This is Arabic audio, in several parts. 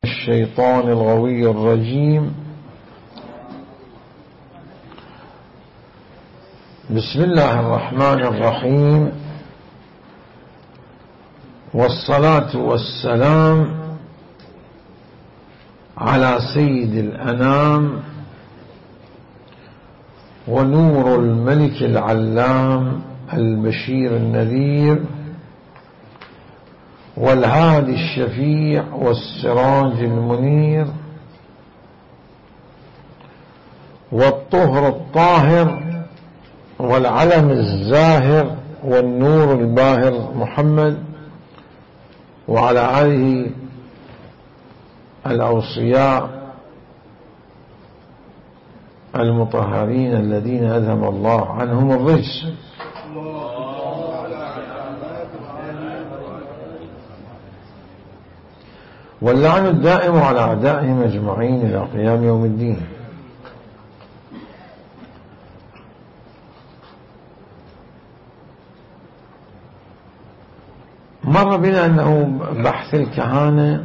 الشيطان الغوي الرجيم. بسم الله الرحمن الرحيم، والصلاة والسلام على سيد الأنام ونور الملك العلام البشير النذير والهادي الشفيع والسراج المنير والطهر الطاهر والعلم الزاهر والنور الباهر محمد وعلى آله الأوصياء المطهرين الذين أذهب الله عنهم الرجس. واللعن الدائم على أعدائهم أجمعين إلى قيام يوم الدين. مر بنا أنه بحث الكهانة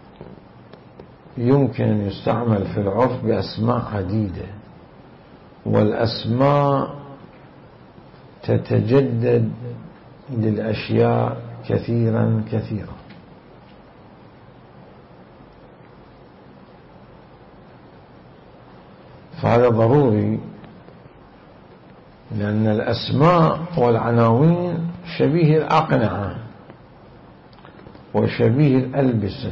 يمكن أن يستعمل في العرف بأسماء عديدة، والأسماء تتجدد للأشياء كثيرا كثيرا، فهذا ضروري، لأن الأسماء والعناوين شبيه الأقنعة وشبيه الألبسة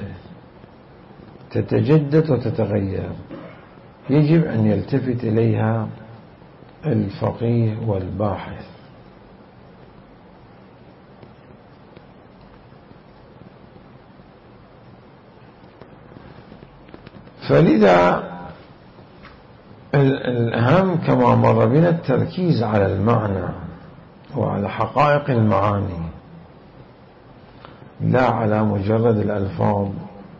تتجدد وتتغير، يجب أن يلتفت إليها الفقيه والباحث. فلذا الأهم كما مر بنا التركيز على المعنى وعلى حقائق المعاني، لا على مجرد الألفاظ،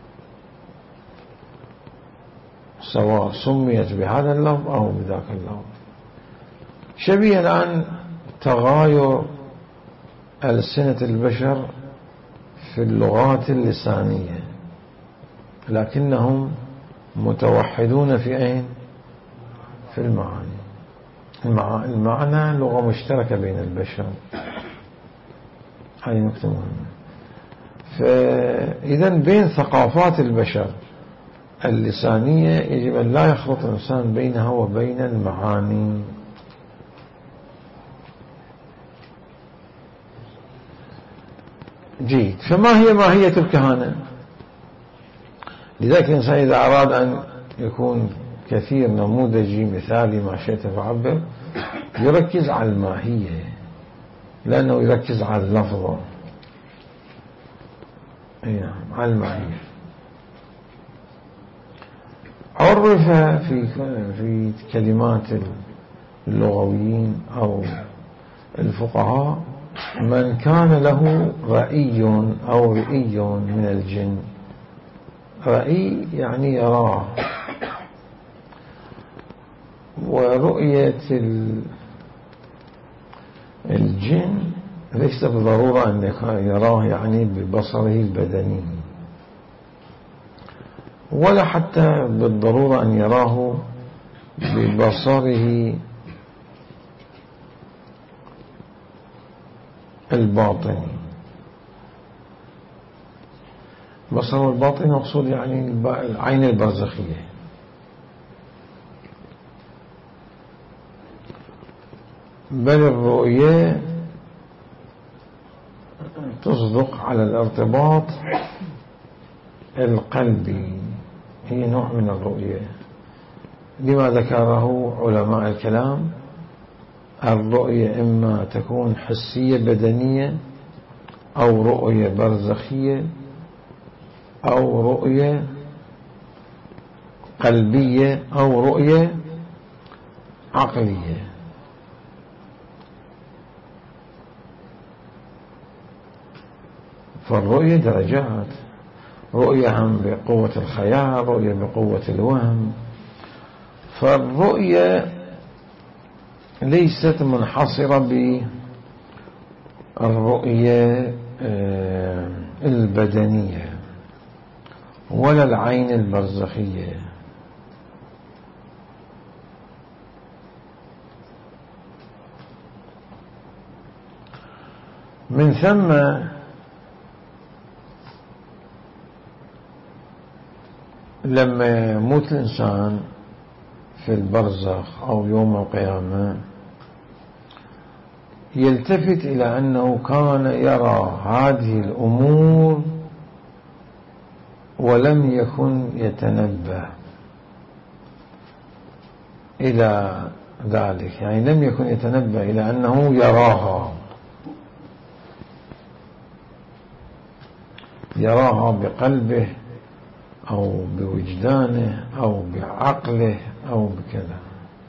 سواء سميت بهذا اللفظ أو بذاك اللفظ. شبيه الآن تغاير ألسنة البشر في اللغات اللسانية، لكنهم متوحدون في أين؟ في المعاني. المعنى لغة مشتركة بين البشر، هذه نقطة مهمة. فإذا بين ثقافات البشر اللسانية يجب أن لا يخلط الإنسان بينها وبين المعاني. جيد. فما هي ماهية الكهانة؟ لذلك الإنسان إذا أراد أن يكون كثير نموذجي مثالي ما شئت فعبر، يركز على الماهية، لأنه يركز على اللفظ، على الماهية. عرف في كلمات اللغويين أو الفقهاء من كان له رأي أو رئي من الجن. رأي يعني يراه، ورؤية الجن ليس بالضرورة أن يراه يعني ببصره البدني، ولا حتى بالضرورة أن يراه ببصره الباطني. بصره الباطني مقصود يعني العين البرزخية. بل الرؤية تصدق على الارتباط القلبي، هي نوع من الرؤية، لما ذكره علماء الكلام. الرؤية إما تكون حسية بدنية، أو رؤية برزخية، أو رؤية قلبية، أو رؤية عقلية. فالرؤية درجات، رؤية هم بقوة الخيال، رؤية بقوة الوهم. فالرؤية ليست منحصرة بالرؤية البدنية، ولا العين البرزخية. من ثم لما يموت الإنسان في البرزخ أو يوم القيامة يلتفت إلى أنه كان يرى هذه الأمور ولم يكن يتنبه إلى ذلك، يعني لم يكن يتنبه إلى أنه يراها بقلبه أو بوجدانه أو بعقله أو بكذا.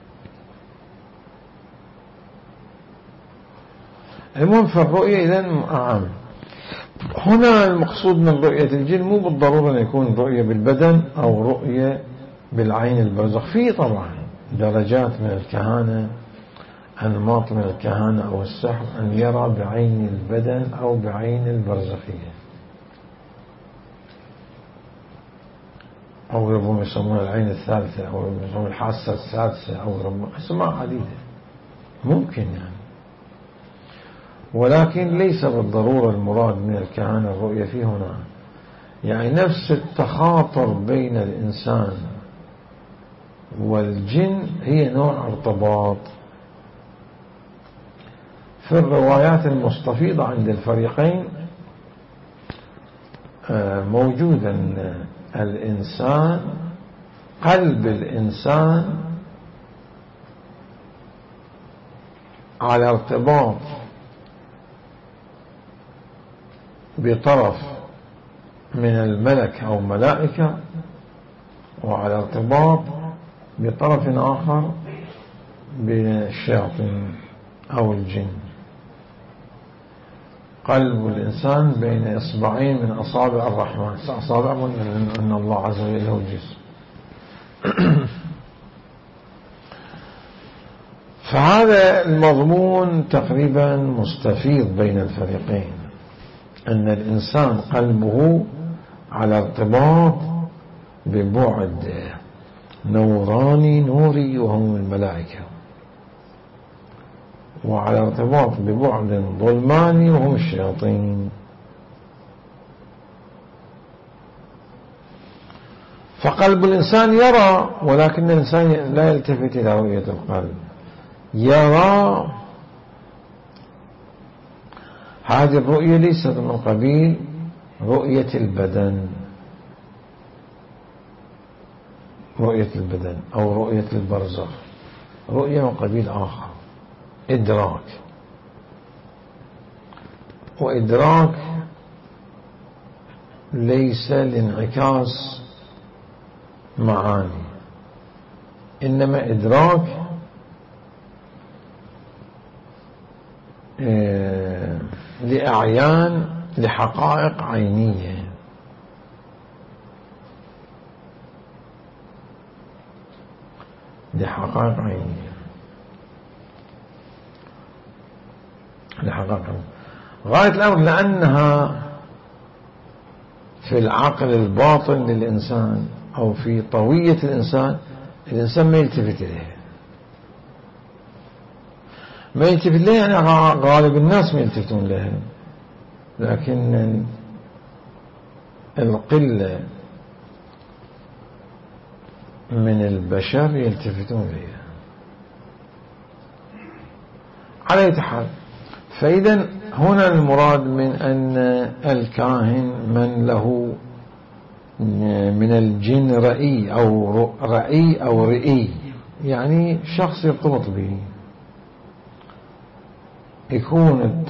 المهم في الرؤية إذن عام. هنا المقصود من رؤية الجن مو بالضرورة أن يكون رؤية بالبدن أو رؤية بالعين البرزخ. في طبعا درجات من الكهانة، أنماط من الكهانة أو السحر أن يرى بعين البدن أو بعين البرزخية، أو ربما يسمون العين الثالثة أو يسمون الحاسة السادسة أو ربما أسماء عديدة ممكن يعني، ولكن ليس بالضرورة المراد من الكهانة الرؤية في هنا. يعني نفس التخاطر بين الإنسان والجن هي نوع ارتباط. في الروايات المستفيضة عند الفريقين موجود أن الإنسان قلب الإنسان على ارتباط بطرف من الملك أو ملائكة، وعلى ارتباط بطرف آخر بالشياطين أو الجن. قلب الإنسان بين إصبعين من أصابع الرحمن، أصابع أن الله عز وجل له جسم. فهذا المضمون تقريبا مستفيض بين الفريقين، أن الإنسان قلبه على ارتباط ببعد نوراني نوري وهم الملائكة، وعلى ارتباط ببعد ظلماني وهم الشياطين. فقلب الإنسان يرى، ولكن الإنسان لا يلتفت إلى رؤية القلب. يرى هذه الرؤية ليست من قبيل رؤية البدن، رؤية البدن أو رؤية البرزخ، رؤية من قبيل آخر، إدراك. وإدراك ليس لانعكاس معاني، إنما إدراك لأعيان، لحقائق عينية. لحقائق عينية، لحقائق عينية. غاية الأمر لأنها في العقل الباطن للإنسان أو في طوية الإنسان ما يلتفت إليها، ما يلتفت لها، يعني غالب الناس ما يلتفتون لها، لكن القلة من البشر يلتفتون لها. على أي حال، فإذا هنا المراد من أن الكاهن من له من الجن رئي أو رئي، يعني شخص يرتبط به، يكون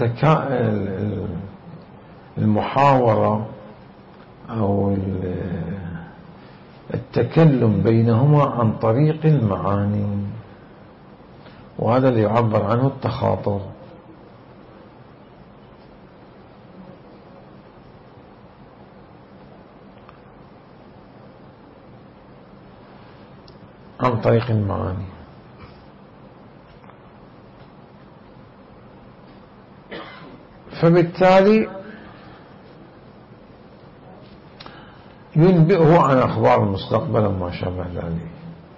المحاورة أو التكلم بينهما عن طريق المعاني، وهذا اللي يعبر عنه التخاطر. عن طريق المعاني. فبالتالي ينبئه عن أخبار المستقبل وما شابه ذلك،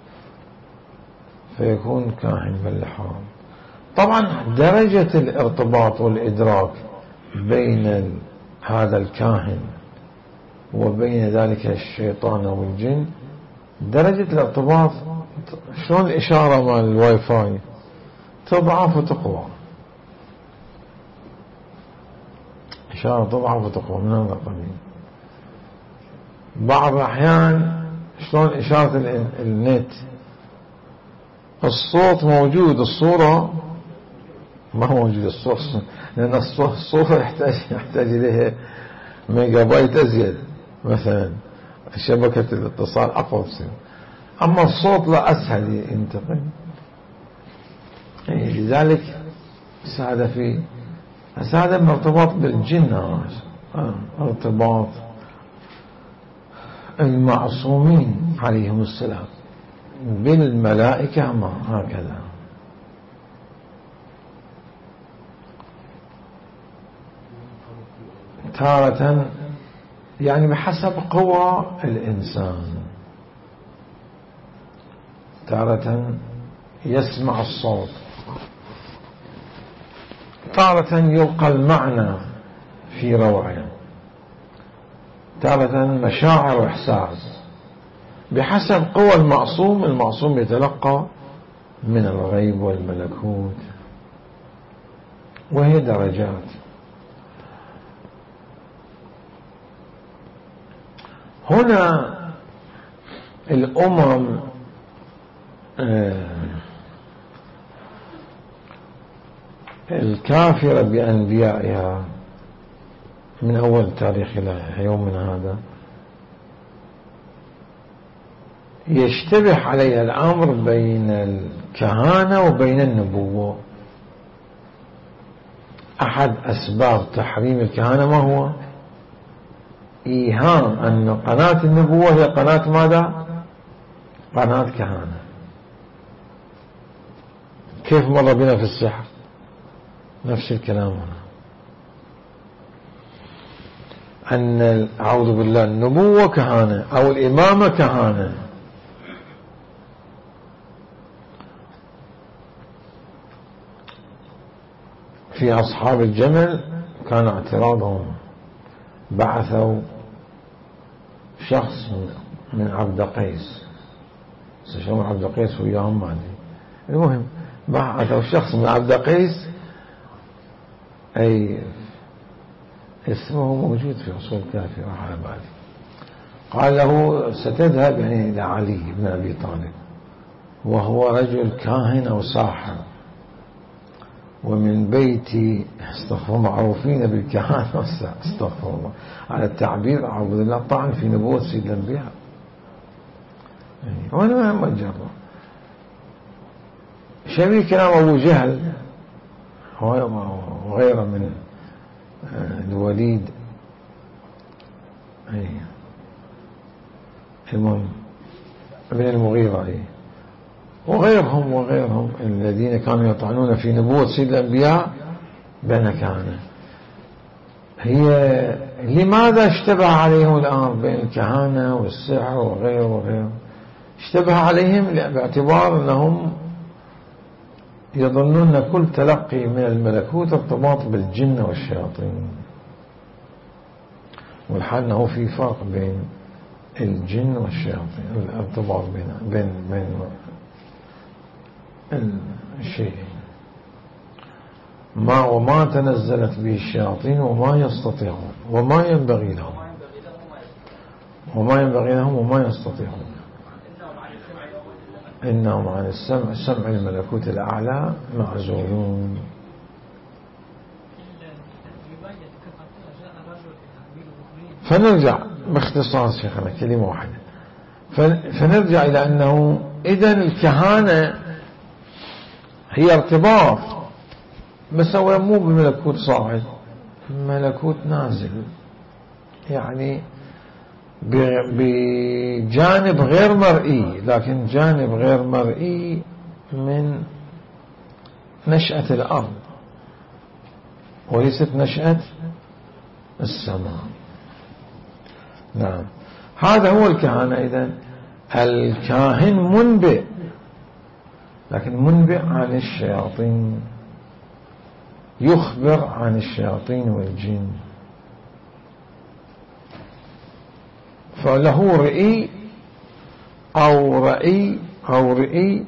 فيكون كاهن باللحام. طبعا درجة الارتباط والإدراك بين هذا الكاهن وبين ذلك الشيطان أو الجن، درجة الارتباط شلون الإشارة مال الواي فاي، تضعف وتقوى، إشارة تضعف وتقوى من هذا القبيل. بعض الأحيان شلون إشارة النت، الصوت موجود، الصورة ما هو موجود. الصوت لأن الصورة يحتاج إليه ميجا بايت أزيد، مثلا شبكة الاتصال أقوى بصير، أما الصوت لا، أسهل ينتقل. لذلك هذا مرتبط بالجن، ارتباط المعصومين عليهم السلام بالملائكة، ما هكذا. تارة يعني بحسب قوى الإنسان، تارة يسمع الصوت، تارة يلقى المعنى في روعه، تارة مشاعر وإحساس، بحسب قوى المعصوم. المعصوم يتلقى من الغيب والملكوت، وهي درجات. هنا الأمم الكافرة بأنبيائها من أول تاريخ إلى يومنا هذا يشتبه عليها الأمر بين الكهانة وبين النبوة. أحد أسباب تحريم الكهانة ما هو؟ إيهام أن قناة النبوة هي قناة ماذا؟ قناة كهانة. كيف مر بنا في السحر؟ نفس الكلام هنا، أن أعوذ بالله النبوة كهانة أو الإمامة كهانة. في أصحاب الجمل كان اعتراضهم، بعثوا شخص من عبد قيس، شو عبد قيس وياهم ما أدري، المهم بعثوا شخص من عبد قيس، أي اسمه موجود في أصول الكافي راح على بالي، قال له ستذهب يعني إلى علي بن أبي طالب، وهو رجل كاهن أو ساحر، ومن بيتي استغفر معروفين بالكهانة، استغفر الله على التعبير، أعوذ بالله، طعن في نبوة سيد الأنبياء. وأنا ما أجرب شبيه كلام أبو جهل وغيره من الوليد، المهم ابن المغيرة، وغيرهم الذين كانوا يطعنون في نبوة سيد الأنبياء بأن كهنة. هي لماذا اشتبه عليهم الأمر بين الكهنة والسحر وغيره؟ اشتبه عليهم باعتبار أنهم يظنون كل تلقي من الملكوت ارتباط بالجن والشياطين، والحال أنه في فرق بين الجن والشياطين، الارتباط بين الشيء وما تنزلت به الشياطين وما يستطيعون وما ينبغي لهم وما يستطيعون، إنهم عن السمع الملكوت الأعلى معزولون. فنرجع باختصار شيخنا كلمة واحدة، فنرجع إلى أنه إذن الكهانة هي ارتباط، بس هو مو بملكوت صاعد، ملكوت نازل، يعني بجانب غير مرئي، لكن جانب غير مرئي من نشأة الأرض وليست نشأة السماء. نعم، هذا هو الكهنة. إذن الكاهن منبئ، لكن منبئ عن الشياطين، يخبر عن الشياطين والجن. فله رئي أو رئي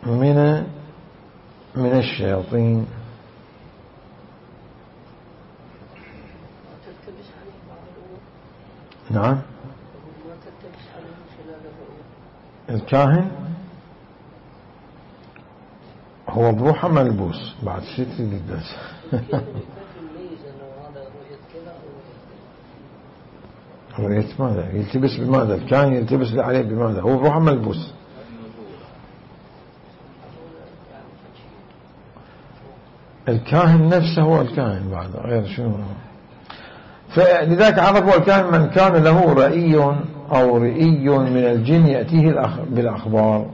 من الشياطين. نعم. الكاهن هو بروحه ملبوس بعد شيء تلبس. رؤية ماذا؟ يلتبس بماذا؟ الكاهن يلتبس عليه بماذا؟ هو بروحه ملبوس. الكاهن نفسه هو الكاهن بعد غير شنو. فلذلك عرفوا الكاهن من كان له رئي أو رئي من الجن يأتيه بالأخبار.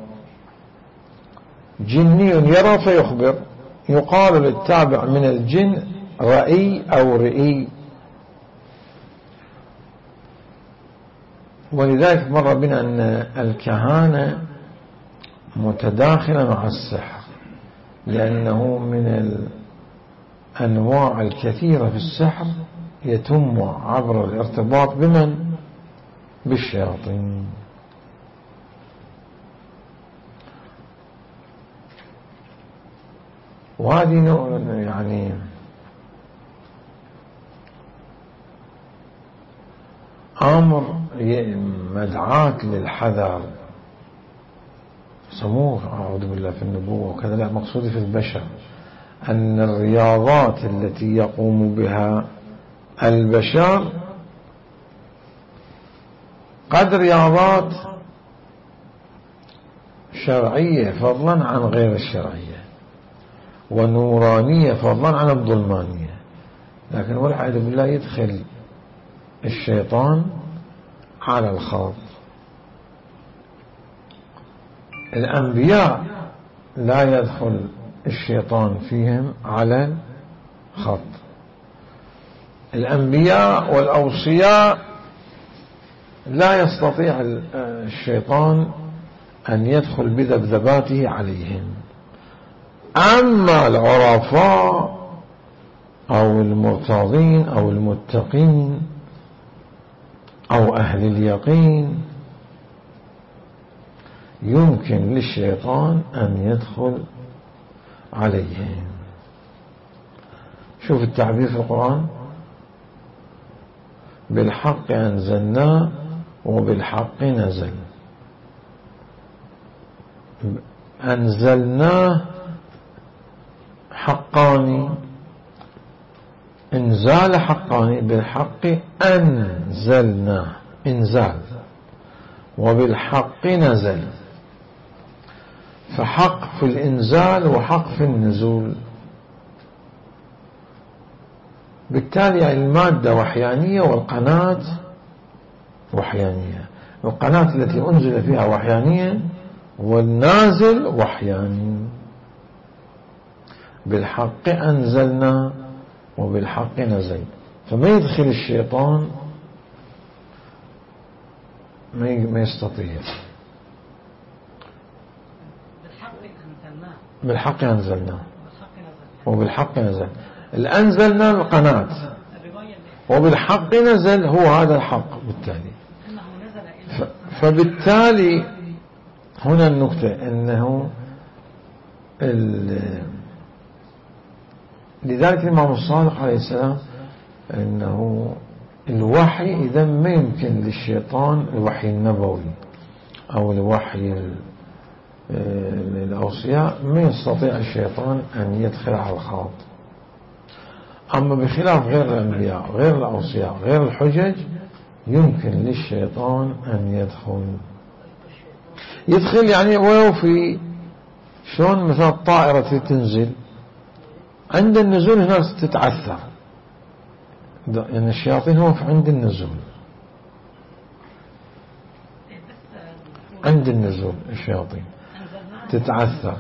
جني يرى فيخبر، يقال للتابع من الجن رئي أو رئي. ولذلك مر بنا أن الكهانة متداخلة مع السحر، لأنه من الأنواع الكثيرة في السحر يتم عبر الارتباط بمن؟ بالشياطين. وهذه يعني أمر مدعاة للحذر. سموه أعوذ بالله في النبوة وكذا، لا مقصود في البشر أن الرياضات التي يقوم بها البشر قد رياضات شرعية فضلا عن غير الشرعية، ونورانية فضلا عن الظلمانية، لكن والعياذ بالله يدخل الشيطان على الخط. الأنبياء لا يدخل الشيطان فيهم على الخط. الأنبياء والأوصياء لا يستطيع الشيطان أن يدخل بذبذباته عليهم. أما العرفاء أو المرتضين أو المتقين أو أهل اليقين يمكن للشيطان أن يدخل عليهم. شوف التعبير في القرآن: بالحق أنزلناه وبالحق نزل. أنزلناه حقاني، انزال حقاني، بالحق أنزلناه انزال، وبالحق نزل. فحق في الإنزال وحق في النزول. بالتالي المادة وحيانية والقناة وحيانية. القناة التي أنزل فيها وحيانية والنازل وحياني. بالحق أنزلنا وبالحق نزل. فما يدخل الشيطان، ما يستطيع. بالحق أنزلنا وبالحق نزل. الأنزلنا القناة، وبالحق نزل هو هذا الحق. بالتالي فبالتالي هنا النكتة أنه لذلك الإمام الصادق عليه السلام أنه الوحي إذا ما يمكن للشيطان، الوحي النبوي أو الوحي الأوصياء، ما يستطيع الشيطان أن يدخل على الخاط. أما بخلاف غير الأنبياء، غير الأوصياء، غير الحجج، يمكن للشيطان أن يدخل يعني ويوفي. شلون مثلا الطائرة تنزل عند النزول هنا تتعثر، يعني الشياطين هو عند النزول، عند النزول الشياطين تتعثر.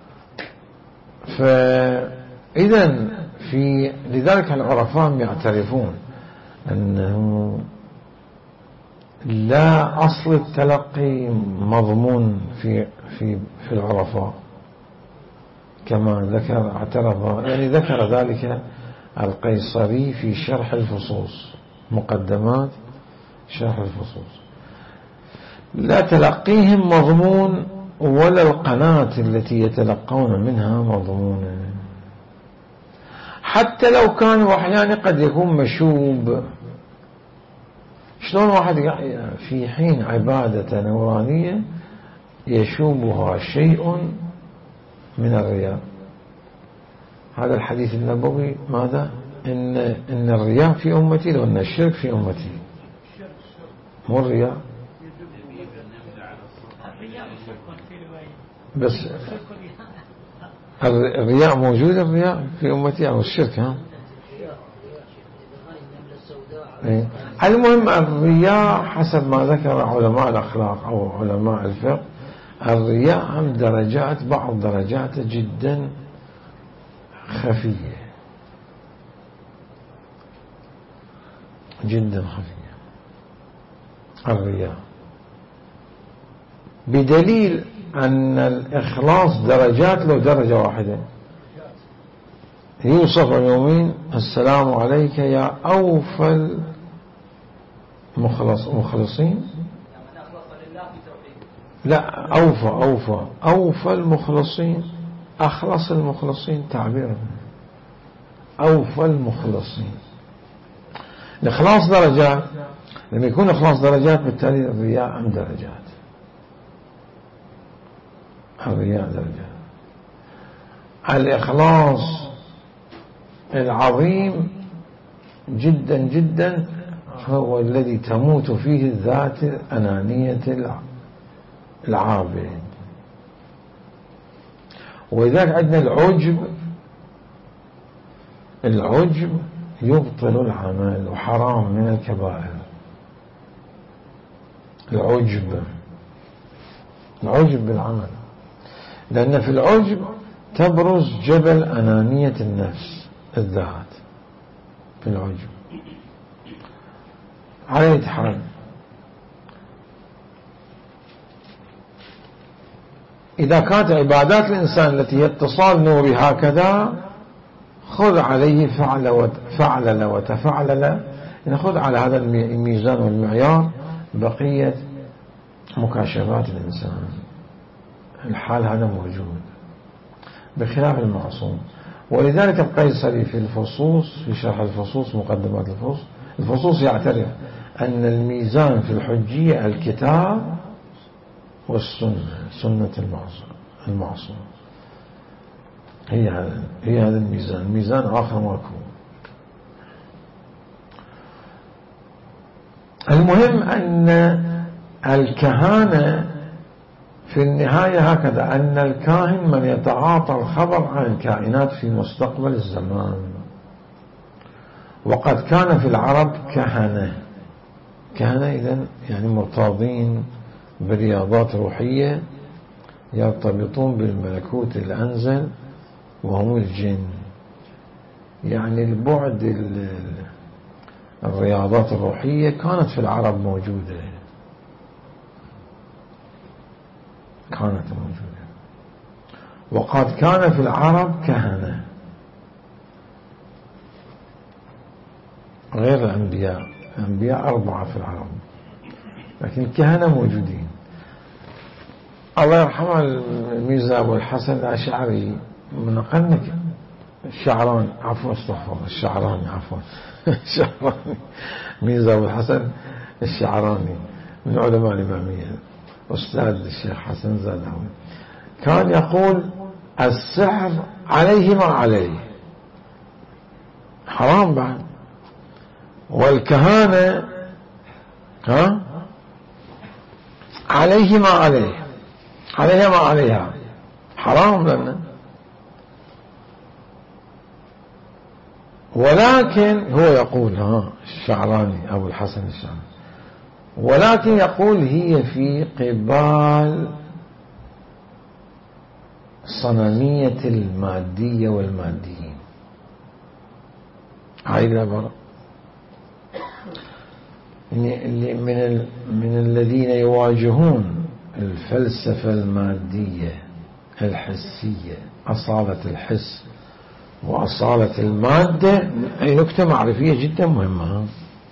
فإذا لذلك العرفاء يعترفون أنه لا أصل التلقي مضمون في العرفاء كما ذكر اعترف، يعني ذكر ذلك القيصري في شرح الفصوص، مقدمات شرح الفصوص. لا تلقيهم مضمون ولا القناة التي يتلقون منها مضمونة، حتى لو كان أحيانا قد يكون مشوب. شلون واحد في حين عبادة نورانية يشوبها شيء من الرياء؟ هذا الحديث النبوي ماذا؟ إن الرياء في أمتي، لو أن الشرك في أمتي، مو الرياء بس. الرياء موجود، الرياء في أمتي أو الشرك؟ ها، المهم الرياء حسب ما ذكر علماء الأخلاق أو علماء الفقه، الرياء عن درجات، بعض درجاته جدا خفية، جدا خفية الرياء، بدليل أن الإخلاص درجات، له درجة واحدة يوصف يومين: السلام عليك يا أوفى المخلصين. لا، أوفى المخلصين، أخلص المخلصين تعبيرا، أوفى المخلصين. الإخلاص درجات، لما يكون إخلاص درجات بالتالي الرياء عن درجات، الرياء درجات. الإخلاص العظيم جدا جدا هو الذي تموت فيه الذات الأنانية العابد. ولذلك عندنا العجب يبطل العمل وحرام من الكبائر. العجب بالعمل، لأن في العجب تبرز جبل أنانية النفس، الذات في العجب. على يتحرم إذا كانت عبادات الإنسان التي هي اتصال نوري هكذا، خذ عليه فعلل وتفعلل، نأخذ على هذا الميزان والمعيار بقية مكاشفات الإنسان. الحال هذا موجود بخلاف المعصوم. ولذلك القيصري في الفصوص، في شرح الفصوص، مقدمات الفصوص يعترف أن الميزان في الحجية الكتاب والسنة، سنة المعصوم، هي هذا الميزان. ميزان آخر ماكو. المهم أن الكهانة في النهاية هكذا، أن الكاهن من يتعاطى الخبر عن الكائنات في مستقبل الزمان. وقد كان في العرب كهنة إذن يعني مرتاضين برياضات روحية، يرتبطون بالملكوت الأنزل وهم الجن. يعني البعد الرياضات الروحية كانت في العرب موجودة، وقد كان في العرب كهنة غير الأنبياء. الأنبياء 4 في العرب، لكن الكهنة موجودين. الله يرحمه الميرزا أبو الحسن الأشعري من قرن الشعراني، عفوا استغفر، الشعراني عفوا الشعراني، ميرزا أبو الحسن الشعراني من علماء الإمامية، أستاذ الشيخ حسن زادهوي، كان يقول: السحر عليه ما عليه، حرام بعد. والكهانة عليه ما عليه، عليها ما عليها، حرام لنا. ولكن هو يقول، الشعراني أبو الحسن الشعراني، ولكن يقول هي في قبال صنمية المادية اللي من الذين يواجهون الفلسفة المادية الحسية، أصالة الحس وأصالة المادة. أي نكتة معرفية جدا مهمة.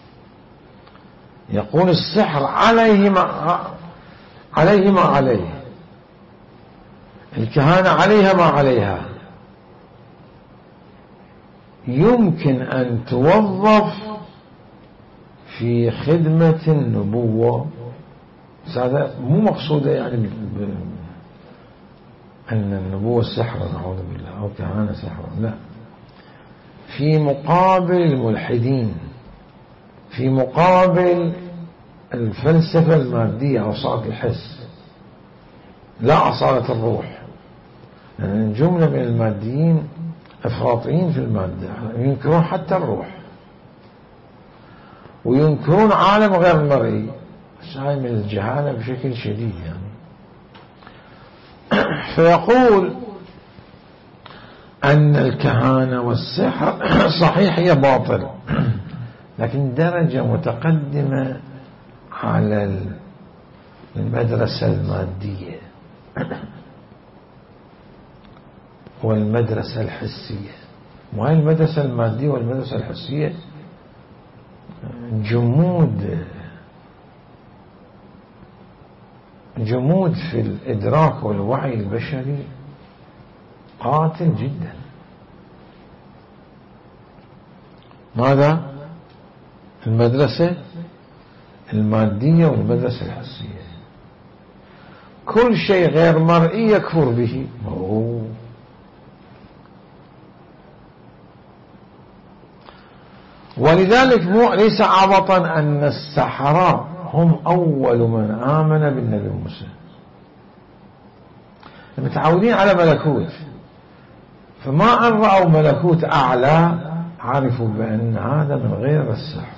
يقول السحر عليه ما عليه، الكهانة عليها ما عليها، يمكن أن توظف في خدمة النبوة. هذا مو مقصودة يعني أن النبوة سحر، نعوذ بالله، أو كهانة سحر، لا، في مقابل الملحدين، في مقابل الفلسفة المادية أو أصالة الحس، لا أصالة الروح. يعني جملة من الماديين أفراطيين في المادة، ينكرون حتى الروح وينكرون عالم غير مرئي. هاي من الجهالة بشكل شديد يعني. فيقول أن الكهانة والسحر صحيح هي باطل، لكن درجة متقدمة على المدرسة المادية والمدرسة الحسية. وهي المدرسة المادية والمدرسة الحسية جمود في الإدراك والوعي البشري قاتل جدا. ماذا؟ المدرسة المادية والمدرسة الحسية. كل شيء غير مرئي يكفر به. ولذلك ليس عبطا أن السحرة هم أول من آمن بالنبي موسى، متعودين على ملكوت، فما أن رأوا ملكوت أعلى عرفوا بأن هذا من غير السحر.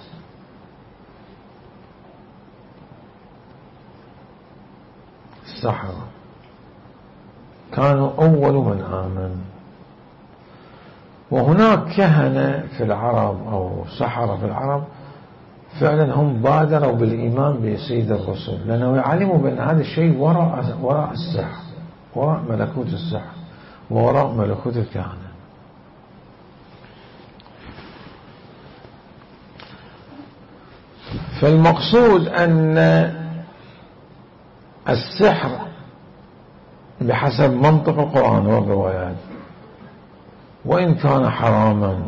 السحرة كانوا أول من آمن. وهناك كهنة في العرب أو سحرة في العرب فعلا هم بادروا بالإيمان بسيد الرسل، لأنه يعلموا بأن هذا الشيء وراء السحر، وراء ملكوت السحر ووراء ملكوت الكهنة. فالمقصود أن السحر بحسب منطق القرآن والروايات وإن كان حراما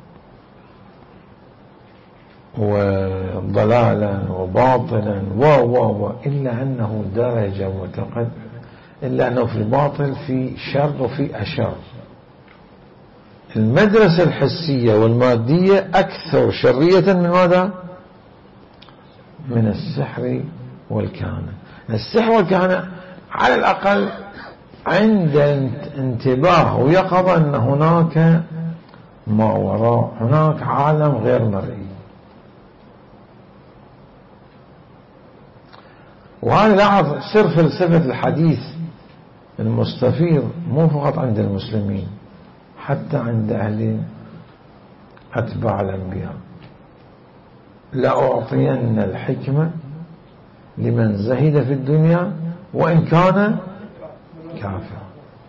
وضلالا وباطلا إلا أنه درجة متقدمة، إلا أنه في الباطل في شر وفي أشر. المدرسة الحسية والمادية أكثر شرية من ماذا؟ من السحر والكهنة. السحر والكهنة على الأقل عند انتباه ويقظة أن هناك ما وراء، هناك عالم غير مرئي. وهذا لاحظ سر فلسفة الحديث المستفيض مو فقط عند المسلمين، حتى عند أهل أتباع الأنبياء. لأعطين الحكمة لمن زهد في الدنيا وإن كان كافر.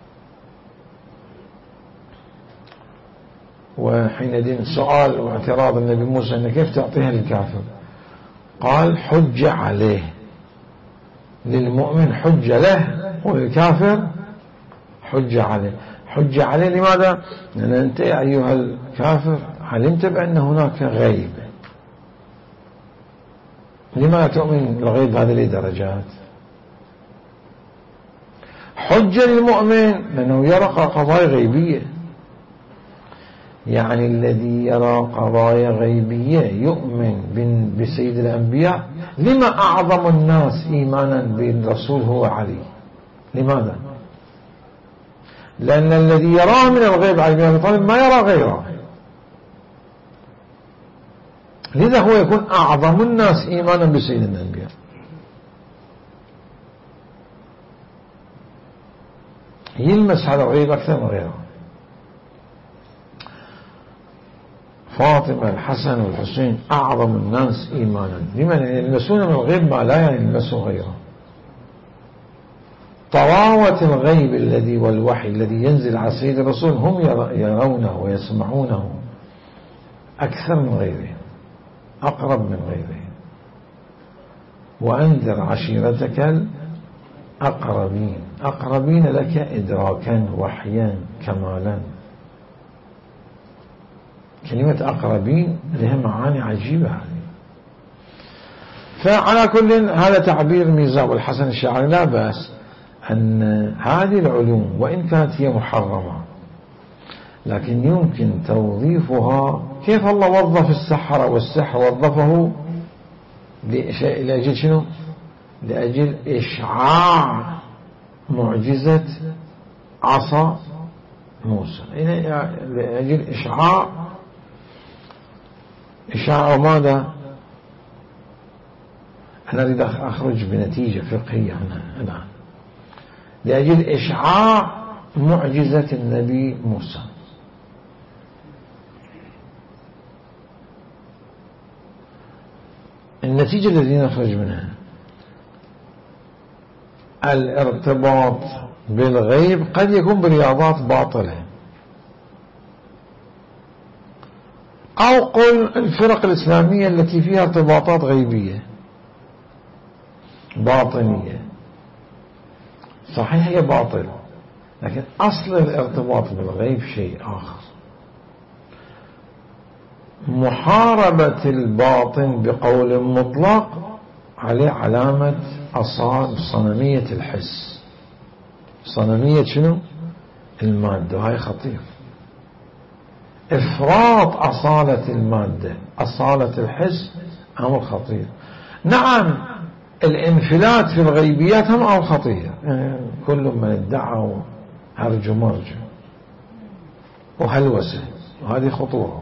وحينئذ سؤال واعتراض النبي موسى أن كيف تعطيها للكافر؟ قال حجة عليه، للمؤمن حجة له وللكافر حجة عليه. حجة عليه لماذا؟ لأن أنت يا أيها الكافر علمت بأن هناك غيب، لماذا تؤمن الغيب هذه لدرجات؟ حجة للمؤمن لأنه يرى قضايا غيبية، يعني الذي يرى قضايا غيبية يؤمن بسيد الأنبياء. لما أعظم الناس إيمانا بالرسول هو علي؟ لماذا؟ لأن الذي يراه من الغيب علي بن أبي طالب ما يرى غيره، لذا هو يكون أعظم الناس إيمانا بسيد الأنبياء. يلمس هذا الغيب أكثر من غيره. فاطمة الحسن والحسين أعظم الناس إيمانا، لمن يلمسون من الغيب ما لا يلمسه غيره. طراوة الغيب الذي والوحي الذي ينزل على سيد الرسول هم يرونه ويسمعونه أكثر من غيره، أقرب من غيره. وأنذر عشيرتك الأقربين، أقربين لك إدراكا وحيا كمالا. كلمة أقربين لها معاني عجيبة. فعلى كل هذا تعبير ميرزا أبو الحسن الشاعري لا بأس أن هذه العلوم وإن كانت هي محرمة لكن يمكن توظيفها. كيف الله وظف السحر والسحر وظفه لأجل شنو؟ لأجل إشعاع معجزة عصا موسى، لأجل إشعاع ماذا؟ أنا أريد أخرج بنتيجة فقهية هنا لأجل إشعاع معجزة النبي موسى. النتيجة التي نخرج منها الارتباط بالغيب قد يكون برياضات باطلة، أو قل الفرق الإسلامية التي فيها ارتباطات غيبية باطنية. صحيح هي باطل، لكن أصل الارتباط بالغيب شيء آخر. محاربة الباطن بقول مطلق عليه علامة صنمية الحس. صنمية شنو؟ المادة، هاي خطير. إفراط أصالة المادة، أصالة الحس أمر خطير. نعم الانفلات في الغيبيات هم أمر خطير، كل من ادعوا هرج ومرج وهلوسة، وهذه خطورة.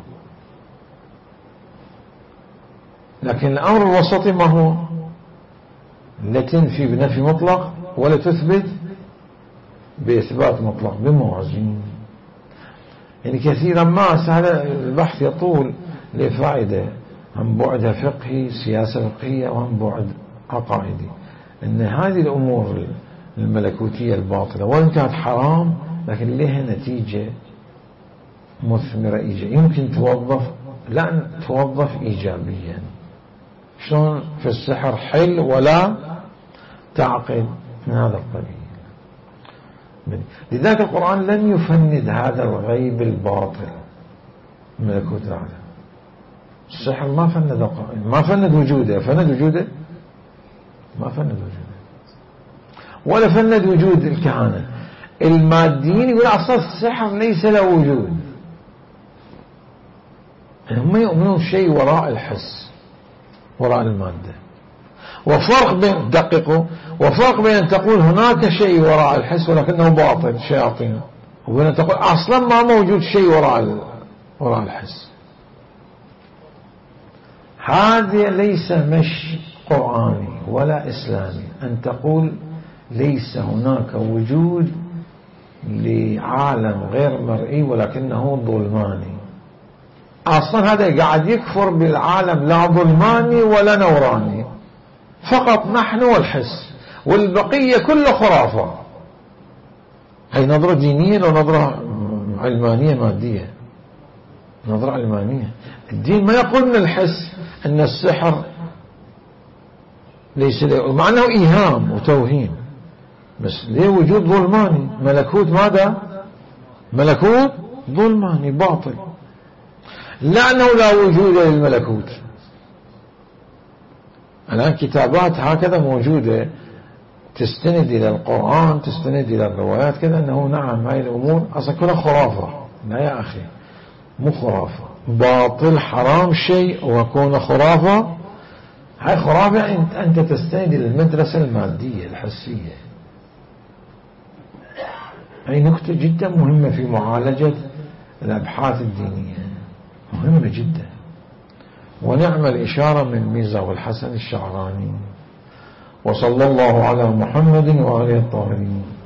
لكن الأمر الوسطي ما هو؟ لا تنفي بنفي مطلق ولا تثبت بإثبات مطلق، بموازين. يعني كثيرا ما هذا البحث يطول لفائدة، هم بعدها فقهي، سياسة فقهية، وهم بعد عقائدي. إن هذه الأمور الملكوتية الباطلة وإن كانت حرام لكن لها نتيجة مثمرة إيجابية، يمكن توظف إيجابيا. شلون في السحر حل ولا تعقل، من هذا القبيل. لذلك القرآن لم يفند هذا الغيب الباطل ملكوت العالم. السحر ما فند وجوده، فند وجوده ما فند وجوده، ولا فند وجود الكهنة. الماديين يقول أصلا السحر ليس له وجود، هم يؤمنون شيء وراء الحس، وراء المادة. وفرق بين أن تقول هناك شيء وراء الحس ولكنه باطل شياطين، وبين أن تقول أصلا ما موجود شيء وراء الحس. هذا ليس مش قرآني ولا إسلامي أن تقول ليس هناك وجود لعالم غير مرئي ولكنه ظلماني. أصلا هذا قاعد يكفر بالعالم لا ظلماني ولا نوراني، فقط نحن والحس، والبقية كله خرافة. هي نظرة دينية لو نظرة علمانية مادية، نظرة علمانية. الدين ما يقول من الحس أن السحر ليس له، مع أنه إيهام وتوهيم، بس ليه وجود ظلماني. ملكوت ماذا؟ ملكوت ظلماني باطل، لا أنه لا وجود للملكوت. الآن كتابات هكذا موجودة تستند إلى القرآن، تستند إلى الروايات كذا، أنه نعم هاي الأمور أصلا كلها خرافة. لا يا أخي، مو خرافة، باطل حرام شيء وكون خرافة. هاي خرافة أنت تستند إلى المدرسة المادية الحسية. هاي نقطة جدا مهمة في معالجة الأبحاث الدينية، مهمة جدا. ونعم الإشارة من ميرزا أبو الحسن الشعراني. وصلى الله على محمد وآله الطاهرين.